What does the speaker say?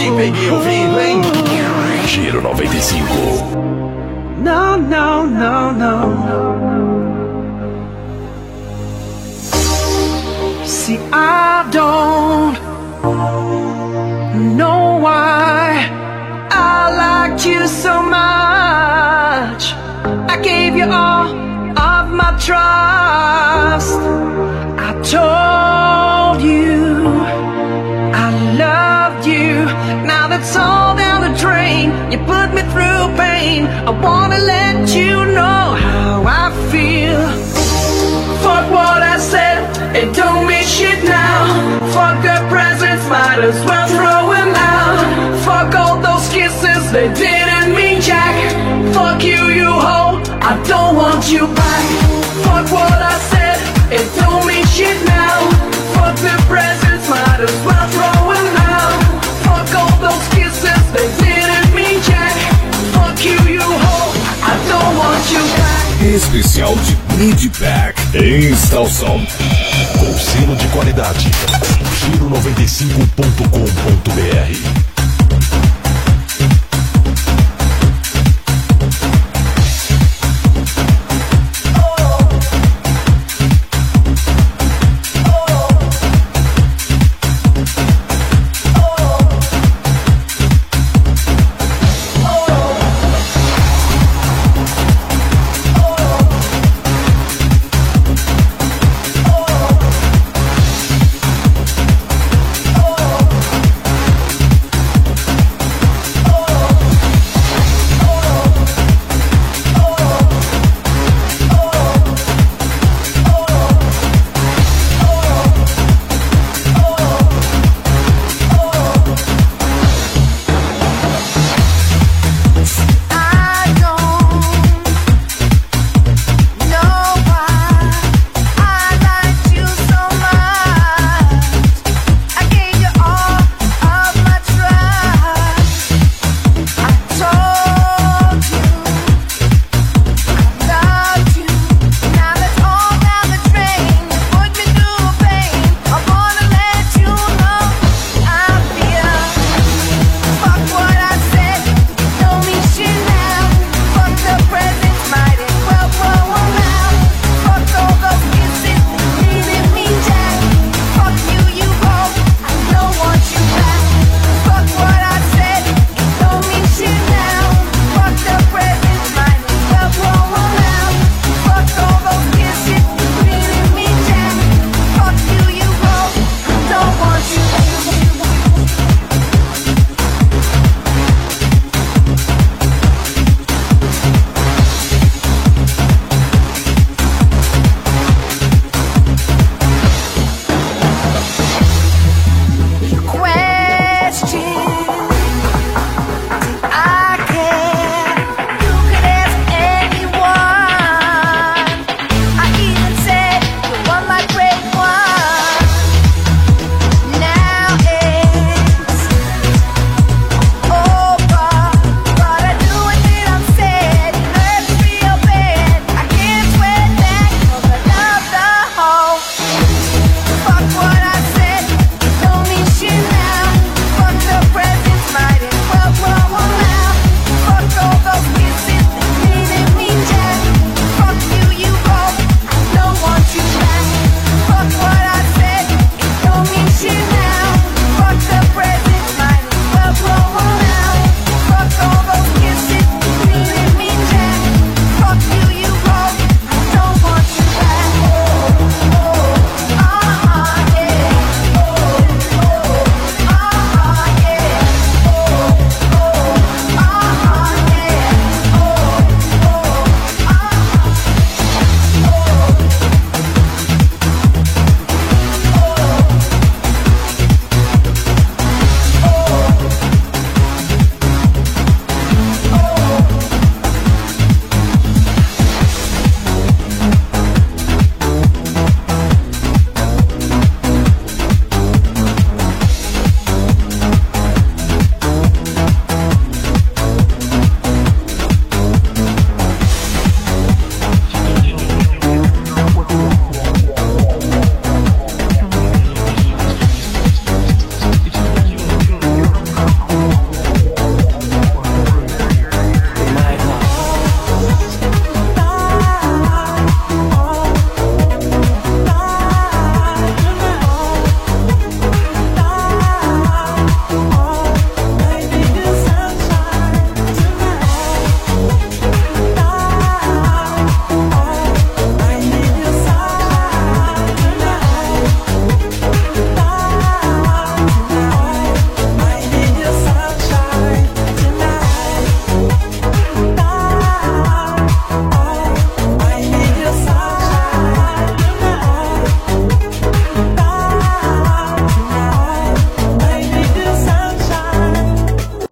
te peguei ouvindo, hein? Giro 95. No, no, no, no. See, I don't know why I liked you so much. I gave you all of my trust. I told you I loved you. Now that's all down the drain. You put me through pain. I wanna let you know how I feel. Fuck what I said, it don't mean shit now. Fuck the presents, might as well throw them out. Fuck all those kisses, they didn't mean jack. Fuck you, you hoe, I don't want you back. Fuck what I said, it don't mean shit now. Fuck the presents, might as well throw them out. Fuck all those kisses, they didn't mean jack. Fuck you, you hoe, I don't want you back. Especial de Midpack Instalação com selo de qualidade. Giro95.com.br